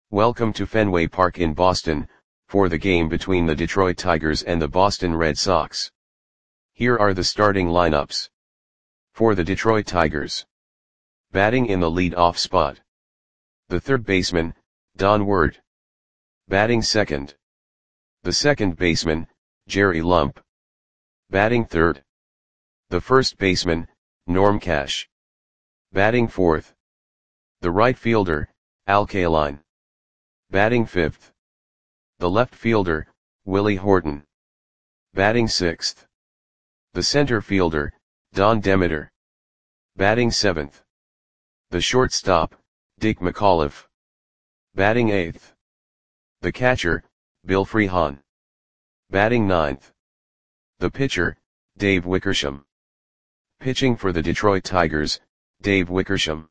Welcome to Fenway Park in Boston, for the game between the Detroit Tigers and the Boston Red Sox. Here are the starting lineups. For the Detroit Tigers. Batting in the lead-off spot. The third baseman, Don Ward. Batting second. The second baseman, Jerry Lump. Batting third. The first baseman, Norm Cash. Batting fourth. The right fielder, Al Kaline. Batting fifth. The left fielder, Willie Horton. Batting sixth. The center fielder, Don Demeter. Batting seventh. The shortstop, Dick McAuliffe. Batting eighth. The catcher, Bill Freehan. Batting ninth. The pitcher, Dave Wickersham. Pitching for the Detroit Tigers, Dave Wickersham.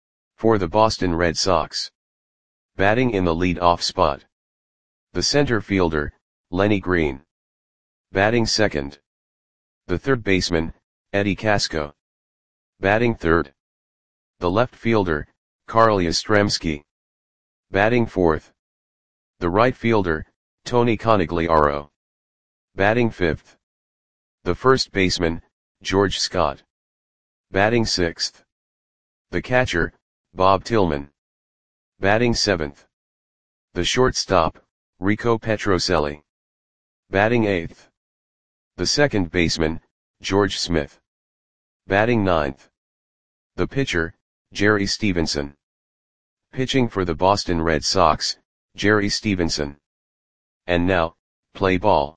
For the Boston Red Sox. Batting in the lead-off spot. The center fielder, Lenny Green. Batting second. The third baseman, Eddie Casco. Batting third. The left fielder, Carl Yastrzemski. Batting fourth. The right fielder, Tony Conigliaro. Batting fifth. The first baseman, George Scott. Batting sixth. The catcher, Bob Tillman. Batting seventh. The shortstop, Rico Petrocelli. Batting eighth. The second baseman, George Smith. Batting ninth. The pitcher, Jerry Stevenson. Pitching for the Boston Red Sox, Jerry Stevenson. And now, play ball.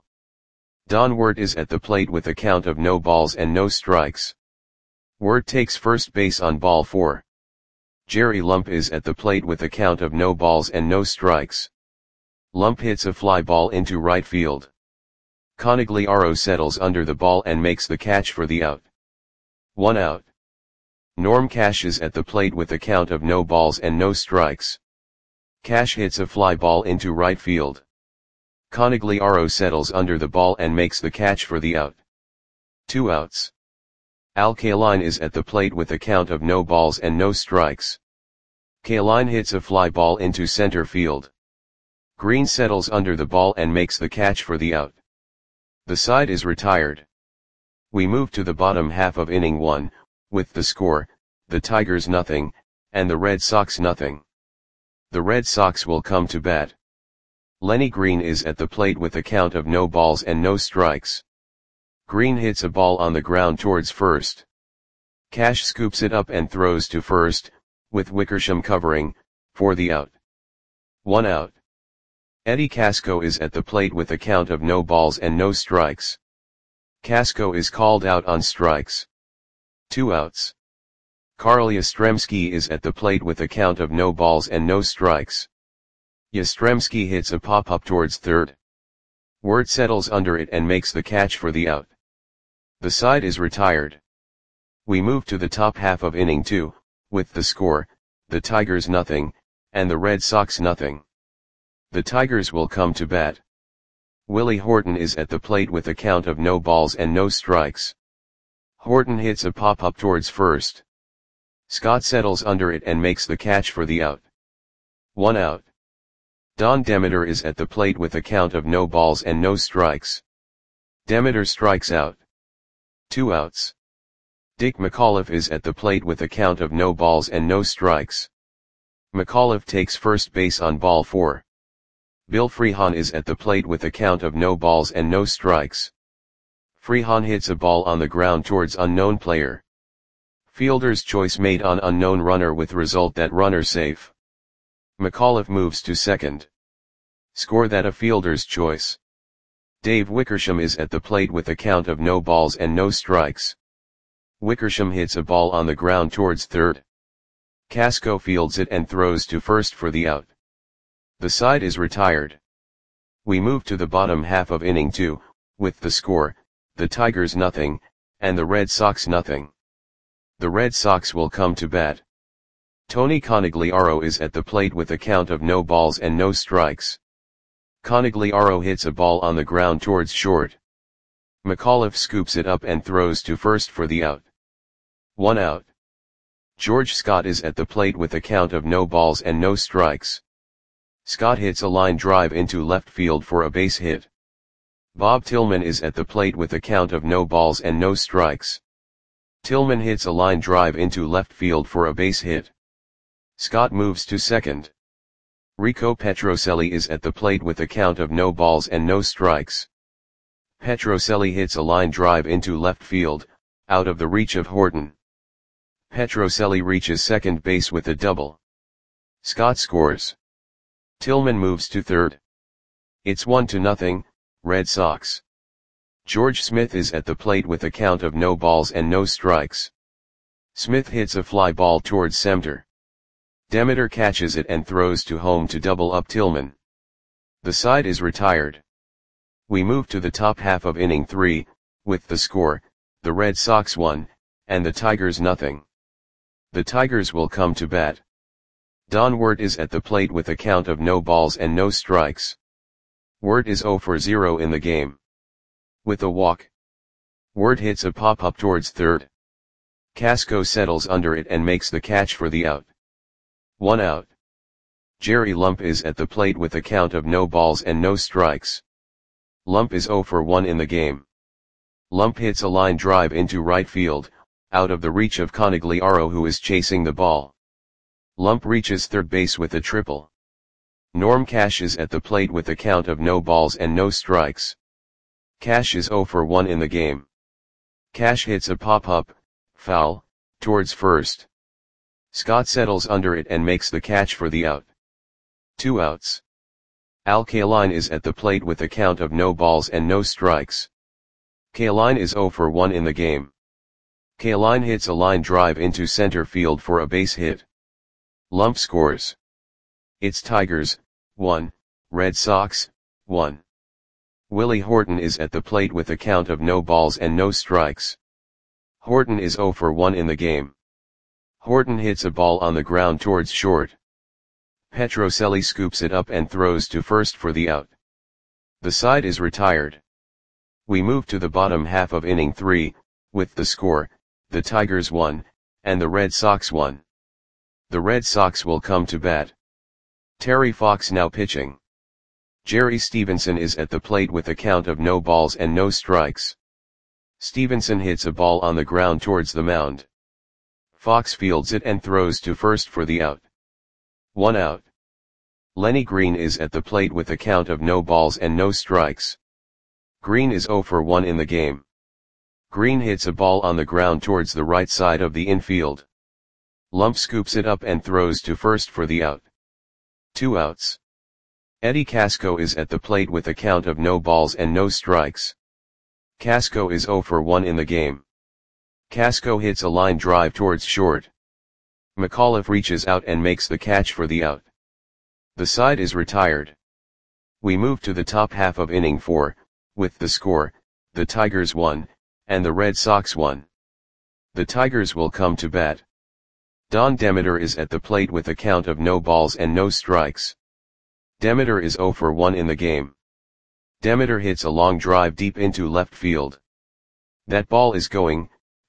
Don Ward is at the plate with a count of no balls and no strikes. Ward takes first base on ball 4. Jerry Lump is at the plate with a count of no balls and no strikes. Lump hits a fly ball into right field. Conigliaro settles under the ball and makes the catch for the out. 1 out. Norm Cash is at the plate with a count of no balls and no strikes. Cash hits a fly ball into right field. Conigliaro settles under the ball and makes the catch for the out. 2 outs. Al Kaline is at the plate with a count of no balls and no strikes. Kaline hits a fly ball into center field. Green settles under the ball and makes the catch for the out. The side is retired. We move to the bottom half of inning 1, with the score, the Tigers nothing, and the Red Sox nothing. The Red Sox will come to bat. Lenny Green is at the plate with a count of no balls and no strikes. Green hits a ball on the ground towards first. Cash scoops it up and throws to first, with Wickersham covering, for the out. 1 out. Eddie Casco is at the plate with a count of no balls and no strikes. Casco is called out on strikes. 2 outs. Carl Yastrzemski is at the plate with a count of no balls and no strikes. Yastrzemski hits a pop-up towards third. Ward settles under it and makes the catch for the out. The side is retired. We move to the top half of inning 2, with the score, the Tigers nothing, and the Red Sox nothing. The Tigers will come to bat. Willie Horton is at the plate with a count of no balls and no strikes. Horton hits a pop-up towards first. Scott settles under it and makes the catch for the out. 1 out. Don Demeter is at the plate with a count of no balls and no strikes. Demeter strikes out. 2 outs. Dick McAuliffe is at the plate with a count of no balls and no strikes. McAuliffe takes first base on ball 4. Bill Freehan is at the plate with a count of no balls and no strikes. Freehan hits a ball on the ground towards unknown player. Fielder's choice made on unknown runner with result that runner safe. McAuliffe moves to second. Score that a fielder's choice. Dave Wickersham is at the plate with a count of no balls and no strikes. Wickersham hits a ball on the ground towards third. Casco fields it and throws to first for the out. The side is retired. We move to the bottom half of inning 2, with the score, the Tigers nothing, and the Red Sox nothing. The Red Sox will come to bat. Tony Conigliaro is at the plate with a count of no balls and no strikes. Conigliaro hits a ball on the ground towards short. McAuliffe scoops it up and throws to first for the out. 1 out. George Scott is at the plate with a count of no balls and no strikes. Scott hits a line drive into left field for a base hit. Bob Tillman is at the plate with a count of no balls and no strikes. Tillman hits a line drive into left field for a base hit. Scott moves to second. Rico Petrocelli is at the plate with a count of no balls and no strikes. Petrocelli hits a line drive into left field, out of the reach of Horton. Petrocelli reaches second base with a double. Scott scores. Tillman moves to third. It's 1-0, Red Sox. George Smith is at the plate with a count of no balls and no strikes. Smith hits a fly ball towards center. Demeter catches it and throws to home to double up Tillman. The side is retired. We move to the top half of inning 3, with the score, the Red Sox 1, and the Tigers 0. The Tigers will come to bat. Don Wirt is at the plate with a count of no balls and no strikes. Wirt is 0 for 0 in the game. With a walk, Wirt hits a pop-up towards third. Casco settles under it and makes the catch for the out. 1 out. Jerry Lump is at the plate with a count of no balls and no strikes. Lump is 0 for 1 in the game. Lump hits a line drive into right field, out of the reach of Conigliaro, who is chasing the ball. Lump reaches third base with a triple. Norm Cash is at the plate with a count of no balls and no strikes. Cash is 0 for 1 in the game. Cash hits a pop-up, foul, towards first. Scott settles under it and makes the catch for the out. 2 outs. Al Kaline is at the plate with a count of no balls and no strikes. Kaline is 0 for 1 in the game. Kaline hits a line drive into center field for a base hit. Lump scores. It's Tigers, 1, Red Sox, 1. Willie Horton is at the plate with a count of no balls and no strikes. Horton is 0 for 1 in the game. Horton hits a ball on the ground towards short. Petrocelli scoops it up and throws to first for the out. The side is retired. We move to the bottom half of inning 3, with the score, the Tigers 1, and the Red Sox 1. The Red Sox will come to bat. Terry Fox now pitching. Jerry Stevenson is at the plate with a count of no balls and no strikes. Stevenson hits a ball on the ground towards the mound. Fox fields it and throws to first for the out. 1 out. Lenny Green is at the plate with a count of no balls and no strikes. Green is 0 for 1 in the game. Green hits a ball on the ground towards the right side of the infield. Lump scoops it up and throws to first for the out. 2 outs. Eddie Casco is at the plate with a count of no balls and no strikes. Casco is 0 for 1 in the game. Casco hits a line drive towards short. McAuliffe reaches out and makes the catch for the out. The side is retired. We move to the top half of inning 4, with the score, the Tigers 1, and the Red Sox 1. The Tigers will come to bat. Don Demeter is at the plate with a count of no balls and no strikes. Demeter is 0 for 1 in the game. Demeter hits a long drive deep into left field. That ball is gone.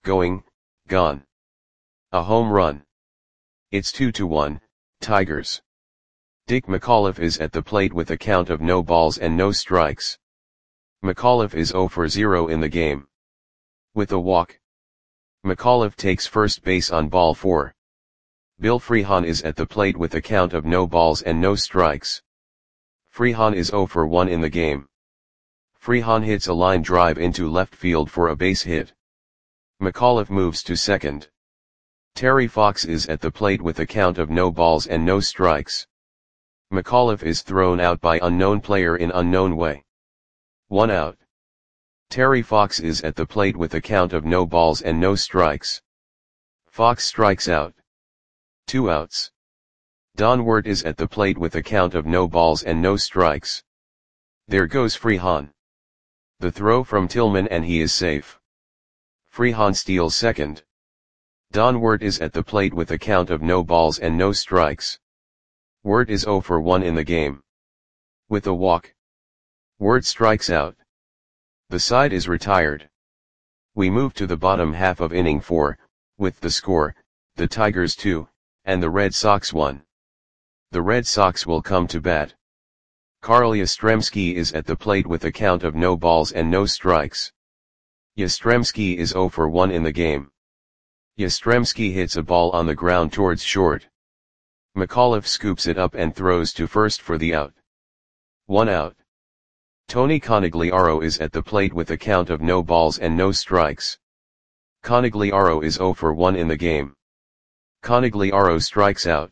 A home run. It's 2-1, Tigers. Dick McAuliffe is at the plate with a count of no balls and no strikes. McAuliffe is 0 for 0 in the game. With a walk, McAuliffe takes first base on ball 4. Bill Freehan is at the plate with a count of no balls and no strikes. Freehan is 0 for 1 in the game. Freehan hits a line drive into left field for a base hit. McAuliffe moves to second. Terry Fox is at the plate with a count of no balls and no strikes. McAuliffe is thrown out by unknown player in unknown way. 1 out. Terry Fox is at the plate with a count of no balls and no strikes. Fox strikes out. 2 outs. Don Wirt is at the plate with a count of no balls and no strikes. There goes Freehan. The throw from Tillman and he is safe. Freehan steals second. Don Wirt is at the plate with a count of no balls and no strikes. Wirt is 0 for 1 in the game. With a walk, Wirt strikes out. The side is retired. We move to the bottom half of inning 4, with the score, the Tigers 2, and the Red Sox 1. The Red Sox will come to bat. Carl Yastrzemski is at the plate with a count of no balls and no strikes. Yastrzemski is 0 for 1 in the game. Yastrzemski hits a ball on the ground towards short. McAuliffe scoops it up and throws to first for the out. 1 out. Tony Conigliaro is at the plate with a count of no balls and no strikes. Conigliaro is 0 for 1 in the game. Conigliaro strikes out.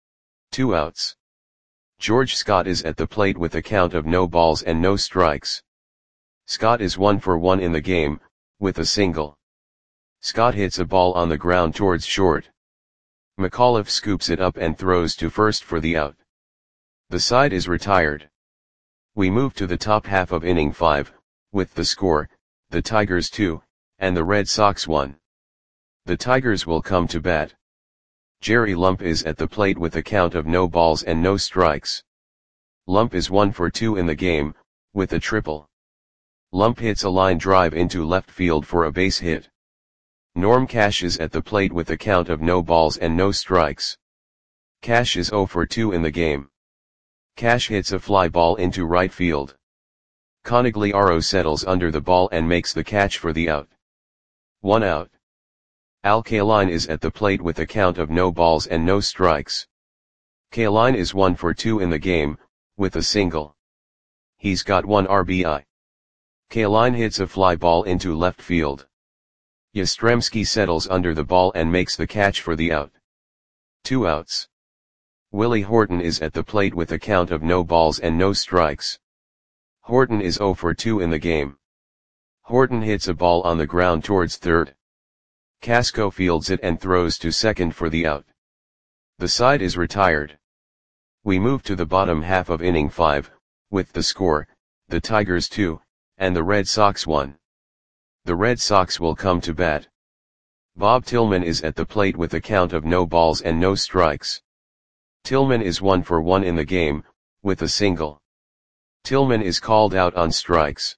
2 outs. George Scott is at the plate with a count of no balls and no strikes. Scott is 1 for 1 in the game, with a single. Scott hits a ball on the ground towards short. McAuliffe scoops it up and throws to first for the out. The side is retired. We move to the top half of inning 5, with the score, the Tigers 2, and the Red Sox 1. The Tigers will come to bat. Jerry Lump is at the plate with a count of no balls and no strikes. Lump is 1 for 2 in the game, with a triple. Lump hits a line drive into left field for a base hit. Norm Cash is at the plate with a count of no balls and no strikes. Cash is 0 for 2 in the game. Cash hits a fly ball into right field. Conigliaro settles under the ball and makes the catch for the out. 1 out. Al Kaline is at the plate with a count of no balls and no strikes. Kaline is 1 for 2 in the game, with a single. He's got 1 RBI. Kaline hits a fly ball into left field. Yastrzemski settles under the ball and makes the catch for the out. 2 outs. Willie Horton is at the plate with a count of no balls and no strikes. Horton is 0 for 2 in the game. Horton hits a ball on the ground towards third. Casco fields it and throws to second for the out. The side is retired. We move to the bottom half of inning 5, with the score, the Tigers 2, and the Red Sox 1. The Red Sox will come to bat. Bob Tillman is at the plate with a count of no balls and no strikes. Tillman is 1 for 1 in the game, with a single. Tillman is called out on strikes.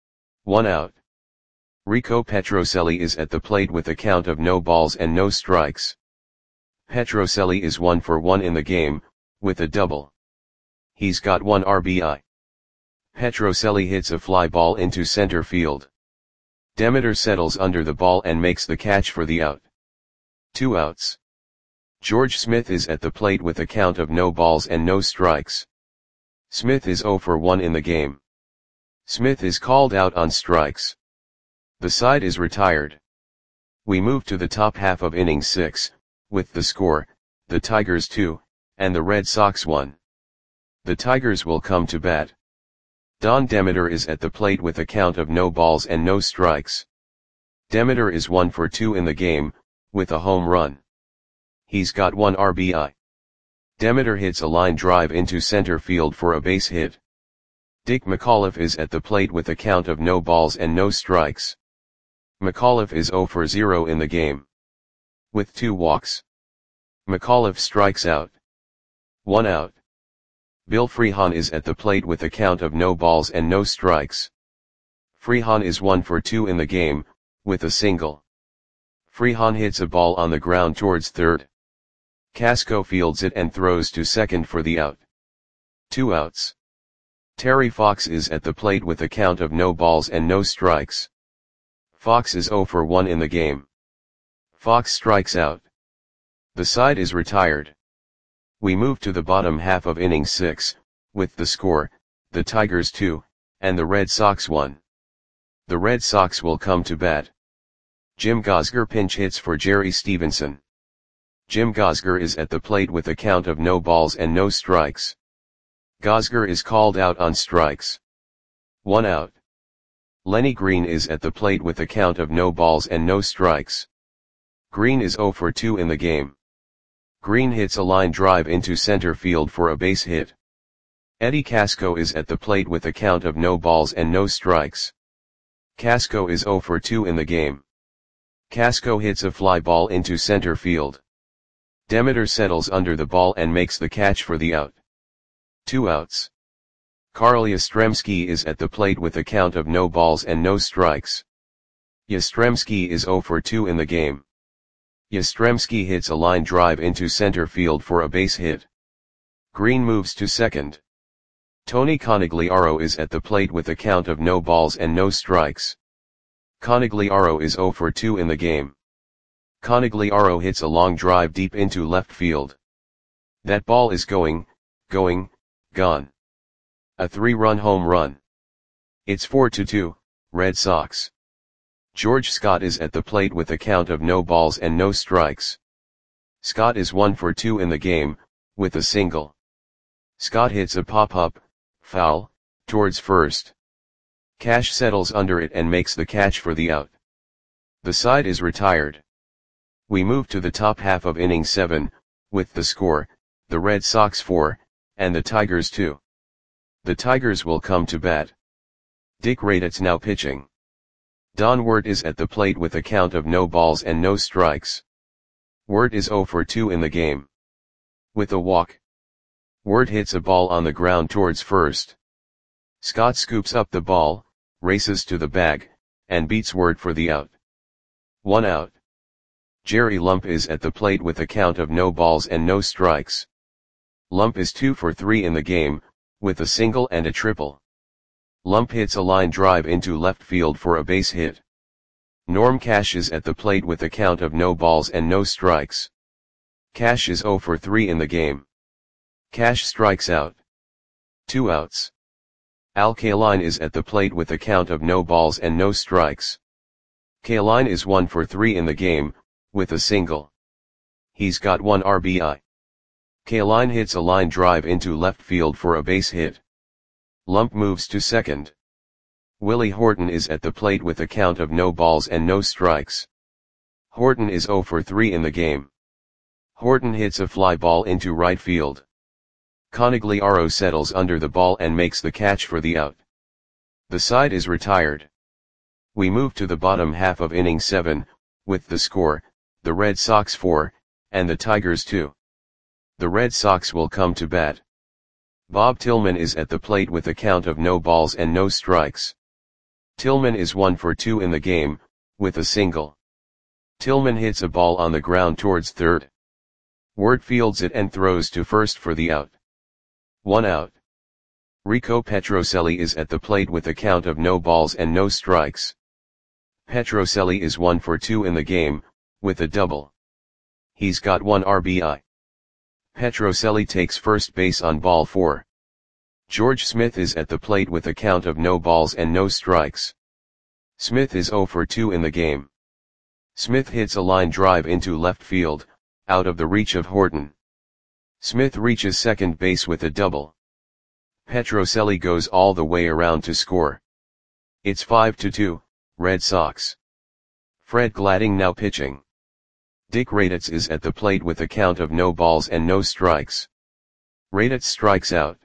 1 out. Rico Petrocelli is at the plate with a count of no balls and no strikes. Petrocelli is 1 for 1 in the game, with a double. He's got 1 RBI. Petrocelli hits a fly ball into center field. Demeter settles under the ball and makes the catch for the out. 2 outs. George Smith is at the plate with a count of no balls and no strikes. Smith is 0 for 1 in the game. Smith is called out on strikes. The side is retired. We move to the top half of inning 6, with the score, the Tigers 2, and the Red Sox 1. The Tigers will come to bat. Don Demeter is at the plate with a count of no balls and no strikes. Demeter is 1 for 2 in the game, with a home run. He's got 1 RBI. Demeter hits a line drive into center field for a base hit. Dick McAuliffe is at the plate with a count of no balls and no strikes. McAuliffe is 0 for 0 in the game. With 2 walks. McAuliffe strikes out. 1 out. Bill Freehan is at the plate with a count of no balls and no strikes. Freehan is 1 for 2 in the game, with a single. Freehan hits a ball on the ground towards third. Casco fields it and throws to second for the out. 2 outs. Terry Fox is at the plate with a count of no balls and no strikes. Fox is 0 for 1 in the game. Fox strikes out. The side is retired. We move to the bottom half of inning 6, with the score, the Tigers 2, and the Red Sox 1. The Red Sox will come to bat. Jim Gosger pinch hits for Jerry Stevenson. Jim Gosger is at the plate with a count of no balls and no strikes. Gosger is called out on strikes. 1 out. Lenny Green is at the plate with a count of no balls and no strikes. Green is 0 for 2 in the game. Green hits a line drive into center field for a base hit. Eddie Casco is at the plate with a count of no balls and no strikes. Casco is 0 for 2 in the game. Casco hits a fly ball into center field. Demeter settles under the ball and makes the catch for the out. 2 outs. Carl Yastrzemski is at the plate with a count of no balls and no strikes. Yastrzemski is 0 for 2 in the game. Yastrzemski hits a line drive into center field for a base hit. Green moves to second. Tony Conigliaro is at the plate with a count of no balls and no strikes. Conigliaro is 0 for 2 in the game. Conigliaro hits a long drive deep into left field. That ball is gone. A 3-run home run. It's 4-2, Red Sox. George Scott is at the plate with a count of no balls and no strikes. Scott is 1 for 2 in the game, with a single. Scott hits a pop-up, foul, towards first. Cash settles under it and makes the catch for the out. The side is retired. We move to the top half of inning 7, with the score, the Red Sox 4, and the Tigers 2. The Tigers will come to bat. Dick Raditz now pitching. Don Wirt is at the plate with a count of no balls and no strikes. Wirt is 0 for 2 in the game. With a walk. Wirt hits a ball on the ground towards first. Scott scoops up the ball, races to the bag, and beats Wirt for the out. 1 out. Jerry Lump is at the plate with a count of no balls and no strikes. Lump is 2 for 3 in the game, with a single and a triple. Lump hits a line drive into left field for a base hit. Norm Cash is at the plate with a count of no balls and no strikes. Cash is 0 for 3 in the game. Cash strikes out. 2 outs. Al Kaline is at the plate with a count of no balls and no strikes. Kaline is 1 for 3 in the game, with a single. He's got 1 RBI. Kaline hits a line drive into left field for a base hit. Lump moves to second. Willie Horton is at the plate with a count of no balls and no strikes. Horton is 0 for 3 in the game. Horton hits a fly ball into right field. Conigliaro settles under the ball and makes the catch for the out. The side is retired. We move to the bottom half of inning 7, with the score, the Red Sox 4, and the Tigers 2. The Red Sox will come to bat. Bob Tillman is at the plate with a count of no balls and no strikes. Tillman is 1 for 2 in the game, with a single. Tillman hits a ball on the ground towards third. Wirt fields it and throws to first for the out. 1 out. Rico Petrocelli is at the plate with a count of no balls and no strikes. Petrocelli is 1 for 2 in the game, with a double. He's got 1 RBI. Petrocelli takes first base on ball 4. George Smith is at the plate with a count of no balls and no strikes. Smith is 0 for 2 in the game. Smith hits a line drive into left field, out of the reach of Horton. Smith reaches second base with a double. Petrocelli goes all the way around to score. It's 5-2, Red Sox. Fred Gladding now pitching. Dick Raditz is at the plate with a count of no balls and no strikes. Raditz strikes out.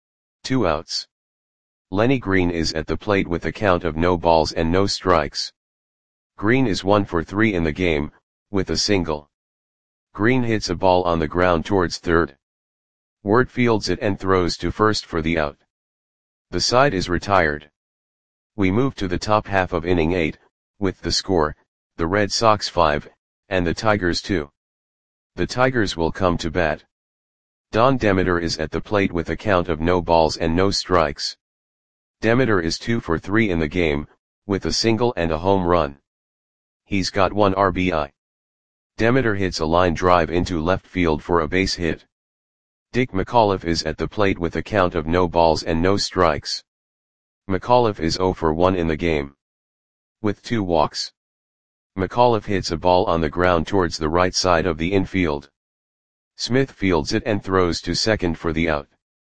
2 outs. Lenny Green is at the plate with a count of no balls and no strikes. Green is 1 for 3 in the game, with a single. Green hits a ball on the ground towards third. Wirt fields it and throws to first for the out. The side is retired. We move to the top half of inning 8, with the score, the Red Sox 5, and the Tigers 2. The Tigers will come to bat. Don Demeter is at the plate with a count of no balls and no strikes. Demeter is 2 for 3 in the game, with a single and a home run. He's got 1 RBI. Demeter hits a line drive into left field for a base hit. Dick McAuliffe is at the plate with a count of no balls and no strikes. McAuliffe is 0 for 1 in the game. With 2 walks. McAuliffe hits a ball on the ground towards the right side of the infield. Smith fields it and throws to second for the out.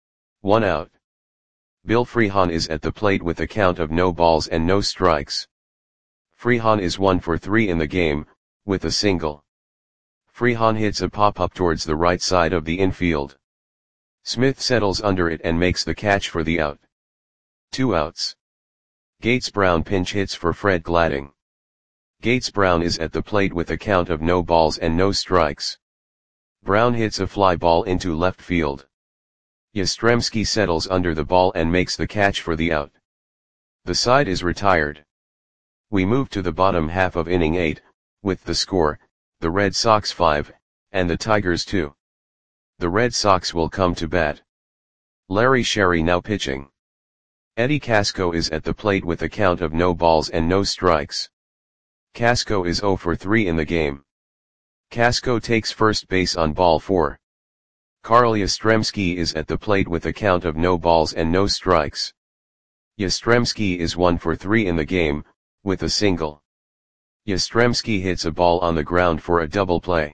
1 out. Bill Freehan is at the plate with a count of no balls and no strikes. Freehan is 1 for 3 in the game, with a single. Freehan hits a pop-up towards the right side of the infield. Smith settles under it and makes the catch for the out. 2 outs. Gates Brown pinch hits for Fred Gladding. Gates Brown is at the plate with a count of no balls and no strikes. Brown hits a fly ball into left field. Yastrzemski settles under the ball and makes the catch for the out. The side is retired. We move to the bottom half of inning 8, with the score, the Red Sox 5, and the Tigers 2. The Red Sox will come to bat. Larry Sherry now pitching. Eddie Casco is at the plate with a count of no balls and no strikes. Casco is 0 for 3 in the game. Casco takes first base on ball 4. Carl Yastrzemski is at the plate with a count of no balls and no strikes. Yastrzemski is 1 for 3 in the game, with a single. Yastrzemski hits a ball on the ground for a double play.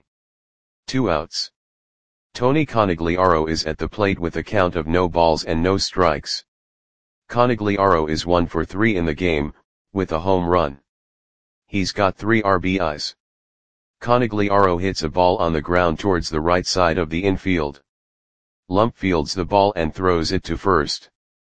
2 outs. Tony Conigliaro is at the plate with a count of no balls and no strikes. Conigliaro is 1 for 3 in the game, with a home run. He's got 3 RBIs. Conigliaro hits a ball on the ground towards the right side of the infield. Lump fields the ball and throws it to first.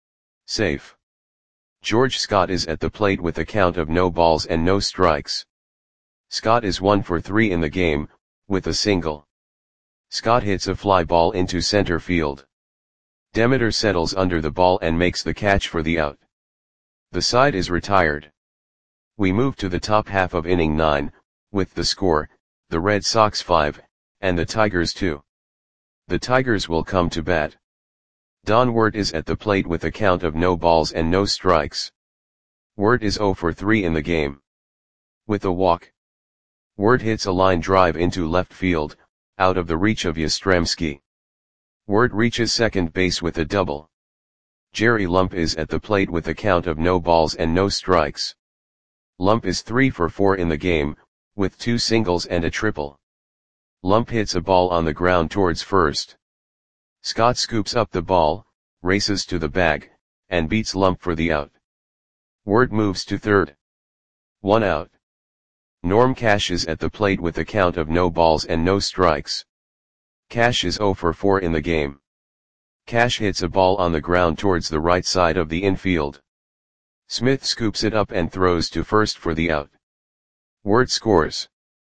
Safe. George Scott is at the plate with a count of no balls and no strikes. Scott is 1 for 3 in the game, with a single. Scott hits a fly ball into center field. Demeter settles under the ball and makes the catch for the out. The side is retired. We move to the top half of inning 9, with the score, the Red Sox 5, and the Tigers 2. The Tigers will come to bat. Don Wert is at the plate with a count of no balls and no strikes. Wert is 0 for 3 in the game. With a walk. Wert hits a line drive into left field, out of the reach of Yastrzemski. Wert reaches second base with a double. Jerry Lump is at the plate with a count of no balls and no strikes. Lump is 3 for 4 in the game, with 2 singles and a triple. Lump hits a ball on the ground towards first. Scott scoops up the ball, races to the bag, and beats Lump for the out. Wert moves to third. 1 out. Norm Cash is at the plate with a count of no balls and no strikes. Cash is 0 for 4 in the game. Cash hits a ball on the ground towards the right side of the infield. Smith scoops it up and throws to first for the out. Wert scores.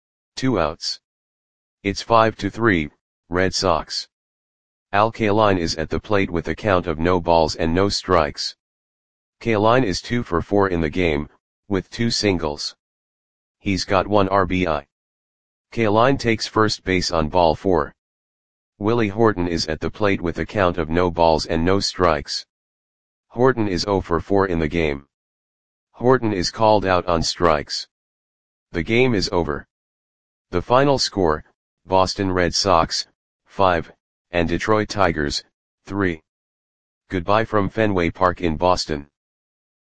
2 outs. It's 5-3, Red Sox. Al Kaline is at the plate with a count of no balls and no strikes. Kaline is 2 for 4 in the game, with 2 singles. He's got 1 RBI. Kaline takes first base on ball 4. Willie Horton is at the plate with a count of no balls and no strikes. Horton is 0 for 4 in the game. Horton is called out on strikes. The game is over. The final score, Boston Red Sox, 5, and Detroit Tigers, 3. Goodbye from Fenway Park in Boston.